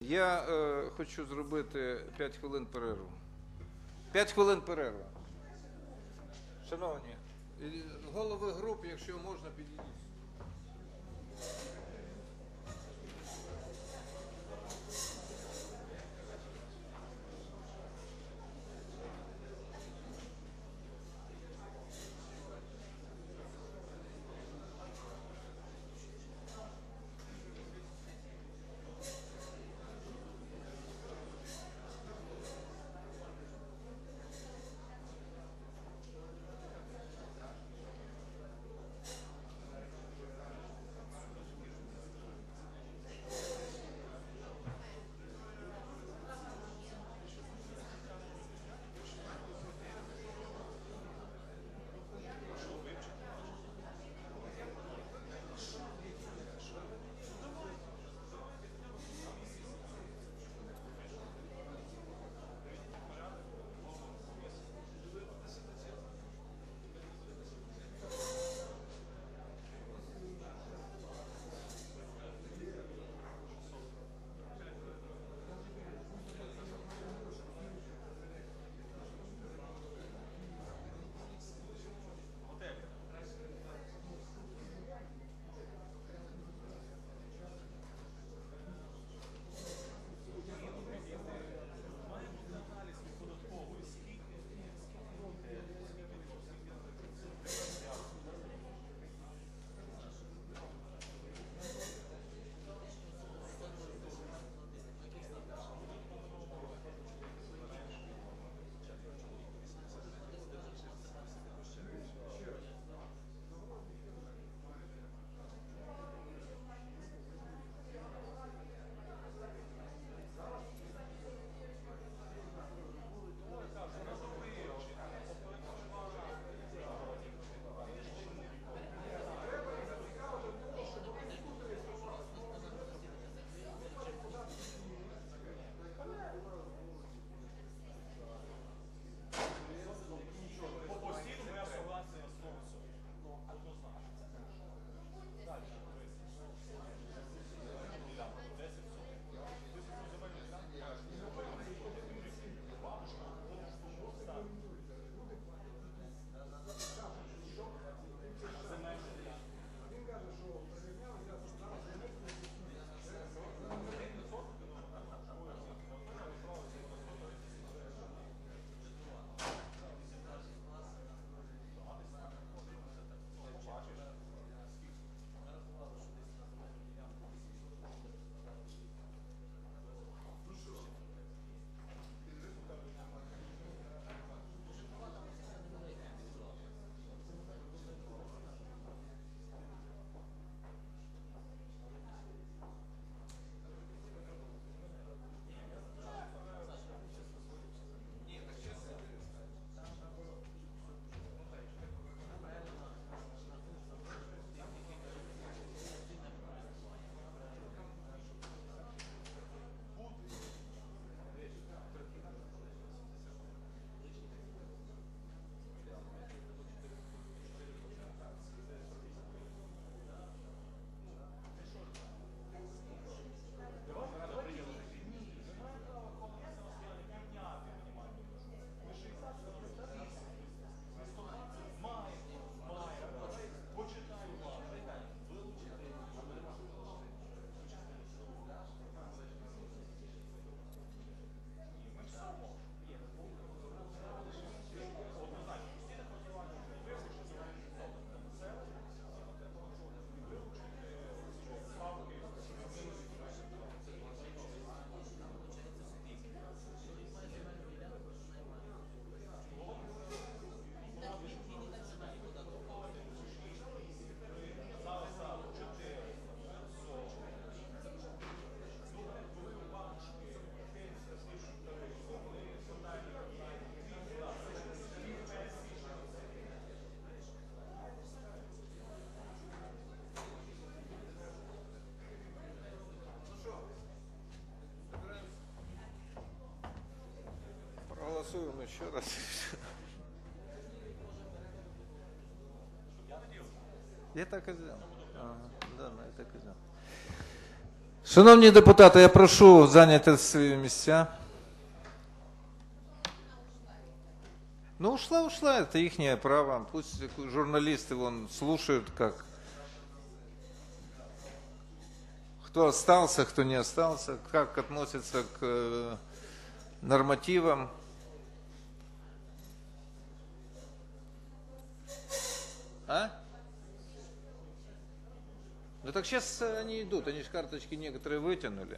Я хочу зробити 5 хвилин перерву. 5 хвилин перерва. Шановні, голови груп, якщо можна, підійдіть. Проголосуємо ще раз. Я так і знав. Ага, да, я так і знав. Шановні депутати, я прошу зайняти свої місця. Ну, ушла, это их право. Пусть журналисты вон слушают, кто остался, кто не остался, как относятся к нормативам. А? Ну так сейчас они идут, они же карточки некоторые вытянули.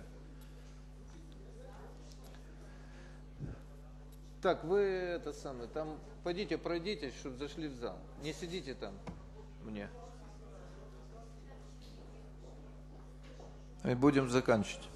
Так, вы там пойдите, пройдитесь, чтобы зашли в зал. Не сидите там мне. И будем заканчивать.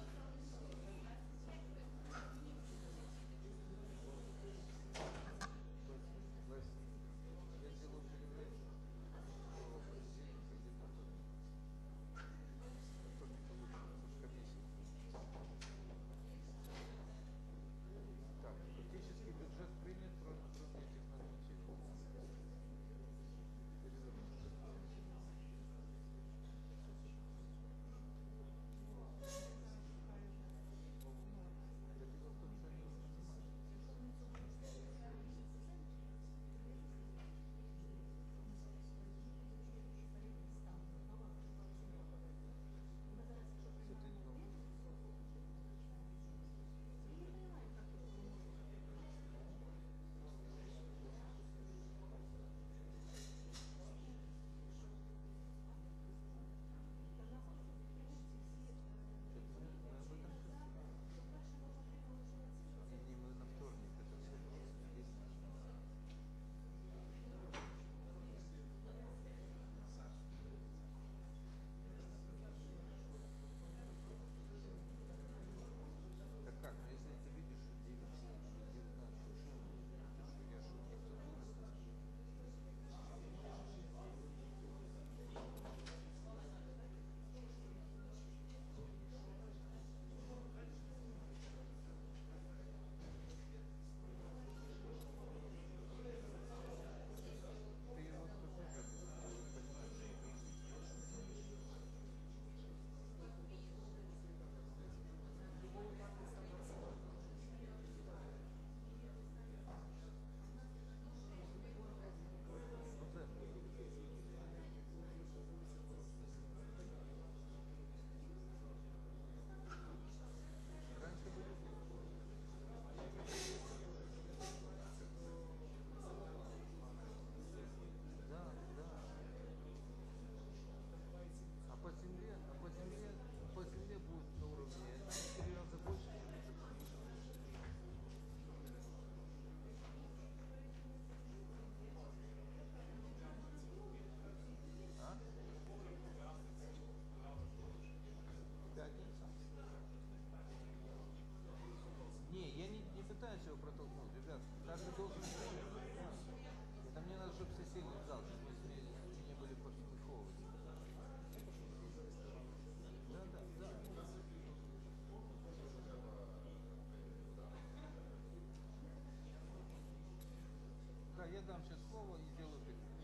Я дам сейчас слово и сделаю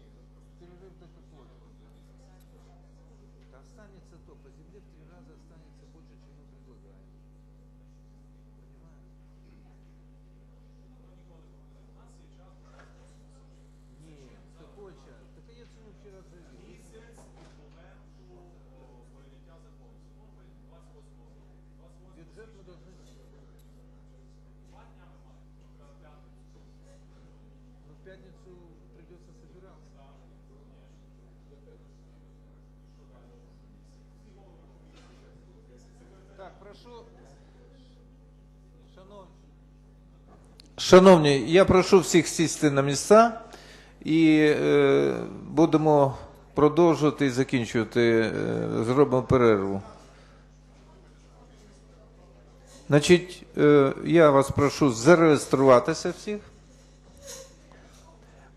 перерыв до какого? Останется то, по земле в 3 раза останется больше, чем мы предлагаем. Понимаешь? Нет, какой час? Так я цену вчера заявил. Бюджет мы должны... В пятницу придется собираться. Так, прошу, шановні, я прошу всіх сісти на місця і будемо продовжувати і закінчувати, зробимо перерву. Значить, я вас прошу зареєструватися всіх.